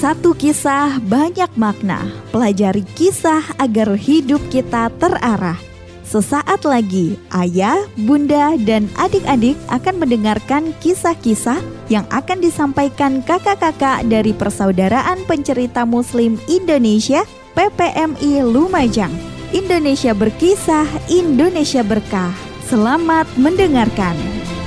satu kisah banyak makna. Pelajari kisah agar hidup kita terarah. Sesaat lagi, ayah, bunda, dan adik-adik akan mendengarkan kisah-kisah yang akan disampaikan kakak-kakak dari Persaudaraan Pencerita Muslim Indonesia PPMI Lumajang. Indonesia berkisah, Indonesia berkah. Selamat mendengarkan.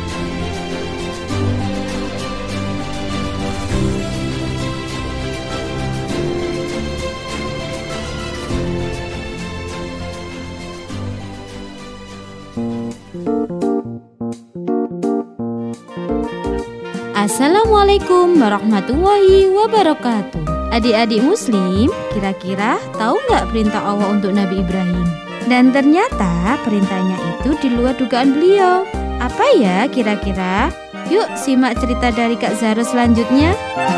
Assalamualaikum warahmatullahi wabarakatuh. Adik-adik muslim, kira-kira tahu nggak perintah Allah untuk Nabi Ibrahim? Dan ternyata perintahnya itu di luar dugaan beliau. Apa ya kira-kira? Yuk simak cerita dari Kak Zahra selanjutnya.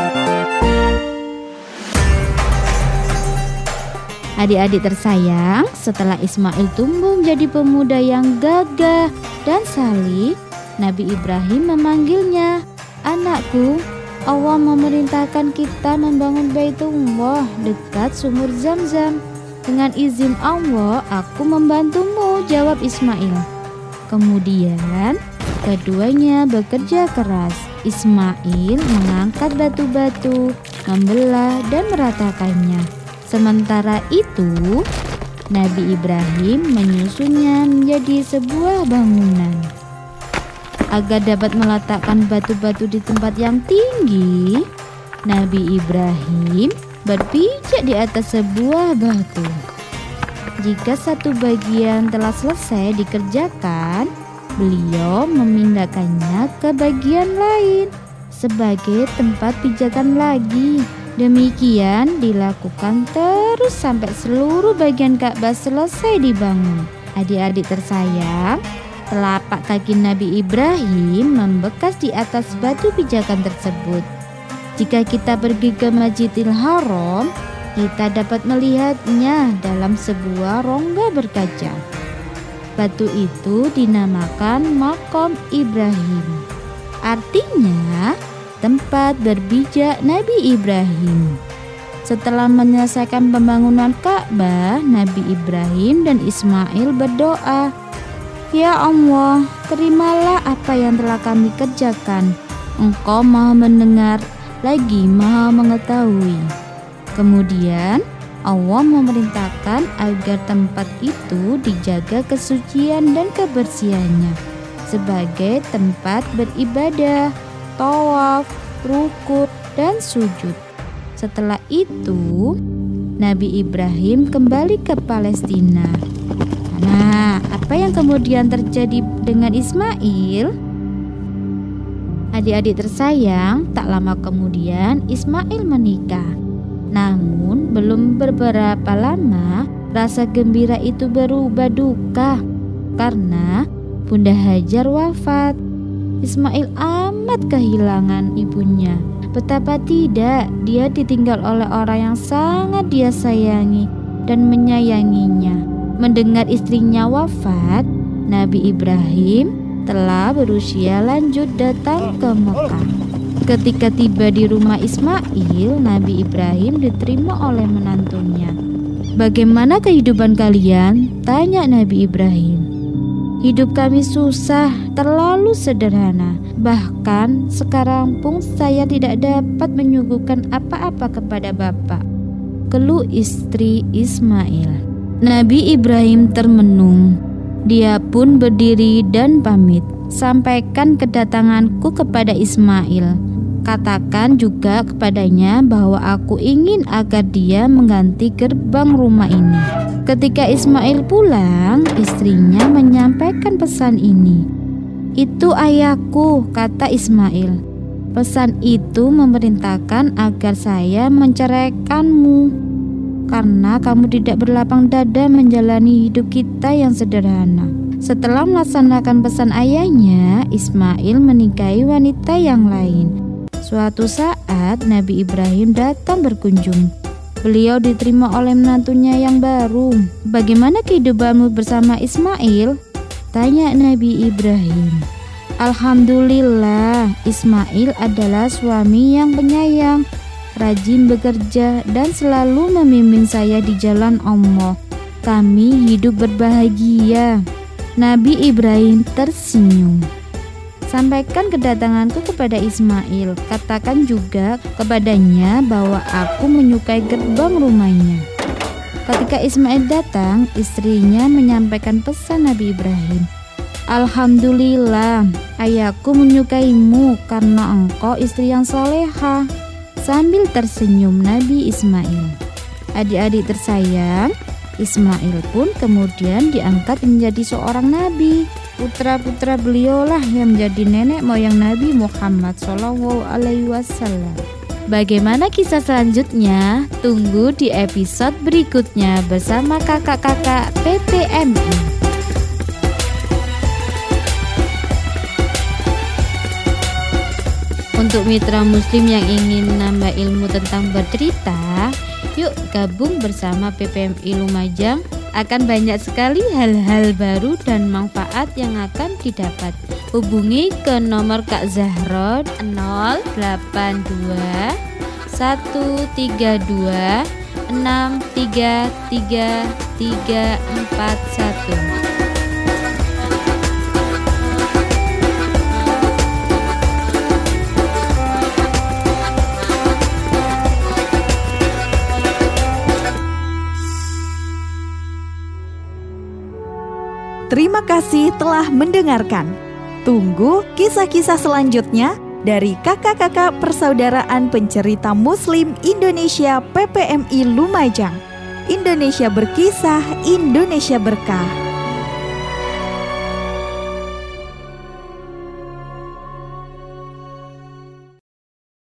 Adik-adik tersayang, setelah Ismail tumbuh menjadi pemuda yang gagah dan saleh, Nabi Ibrahim memanggilnya, "Anakku, Allah memerintahkan kita membangun Baitullah dekat sumur Zam-Zam. Dengan izin Allah, aku membantumu," jawab Ismail. Kemudian, keduanya bekerja keras. Ismail mengangkat batu-batu, membelah dan meratakannya. Sementara itu, Nabi Ibrahim menyusunnya menjadi sebuah bangunan. Agar dapat meletakkan batu-batu di tempat yang tinggi, Nabi Ibrahim berpijak di atas sebuah batu. Jika satu bagian telah selesai dikerjakan, beliau memindahkannya ke bagian lain sebagai tempat pijakan lagi. Demikian dilakukan terus sampai seluruh bagian Ka'bah selesai dibangun. Adik-adik tersayang, telapak kaki Nabi Ibrahim membekas di atas batu pijakan tersebut. Jika kita pergi ke Masjidil Haram, kita dapat melihatnya dalam sebuah rongga berkaca. Batu itu dinamakan Maqam Ibrahim. Artinya, tempat berpijak Nabi Ibrahim. Setelah menyelesaikan pembangunan Ka'bah, Nabi Ibrahim dan Ismail berdoa, "Ya Allah, terimalah apa yang telah kami kerjakan. Engkau Maha mendengar, lagi Maha mengetahui." Kemudian Allah memerintahkan agar tempat itu dijaga kesucian dan kebersihannya sebagai tempat beribadah, tawaf, rukuk, dan sujud. Setelah itu, Nabi Ibrahim kembali ke Palestina. Nah, apa yang kemudian terjadi dengan Ismail? Adik-adik tersayang, tak lama kemudian Ismail menikah. Namun, belum beberapa lama, rasa gembira itu berubah duka karena Bunda Hajar wafat. Ismail amat kehilangan ibunya. Betapa tidak, dia ditinggal oleh orang yang sangat dia sayangi dan menyayanginya. Mendengar istrinya wafat, Nabi Ibrahim telah berusia lanjut datang ke Mekah. Ketika tiba di rumah Ismail, Nabi Ibrahim diterima oleh menantunya. "Bagaimana kehidupan kalian?" tanya Nabi Ibrahim. "Hidup kami susah, terlalu sederhana. Bahkan sekarang pun saya tidak dapat menyuguhkan apa-apa kepada Bapak," keluh istri Ismail. Nabi Ibrahim termenung. Dia pun berdiri dan pamit. "Sampaikan kedatanganku kepada Ismail. Katakan juga kepadanya bahwa aku ingin agar dia mengganti gerbang rumah ini." Ketika Ismail pulang, istrinya menyampaikan pesan ini. "Itu ayahku," kata Ismail. "Pesan itu memerintahkan agar saya menceraikanmu karena kamu tidak berlapang dada menjalani hidup kita yang sederhana." Setelah melaksanakan pesan ayahnya, Ismail menikahi wanita yang lain. Suatu saat Nabi Ibrahim datang berkunjung. Beliau diterima oleh menantunya yang baru. "Bagaimana kehidupanmu bersama Ismail?" tanya Nabi Ibrahim. "Alhamdulillah, Ismail adalah suami yang penyayang. rajin bekerja, dan selalu membimbing saya di jalan Allah. Kami hidup berbahagia." Nabi Ibrahim tersenyum. "Sampaikan kedatanganku kepada Ismail. Katakan juga kepadanya bahwa aku menyukai gerbang rumahnya." Ketika Ismail datang, istrinya menyampaikan pesan Nabi Ibrahim. "Alhamdulillah, ayahku menyukaimu karena engkau istri yang soleha." Sambil tersenyum Nabi Ismail. Adik-adik tersayang, Ismail pun kemudian diangkat menjadi seorang nabi. Putra-putra beliaulah yang menjadi nenek moyang Nabi Muhammad SAW. Bagaimana kisah selanjutnya? Tunggu di episode berikutnya bersama kakak-kakak PPMI. Untuk mitra muslim yang ingin nambah ilmu tentang bercerita, yuk gabung bersama PPMI Lumajang. Akan banyak sekali hal-hal baru dan manfaat yang akan didapat. Hubungi ke nomor Kak Zahro 082 132 633 341. Terima kasih telah mendengarkan. Tunggu kisah-kisah selanjutnya dari kakak-kakak Persaudaraan Pencerita Muslim Indonesia PPMI Lumajang. Indonesia berkisah, Indonesia berkah.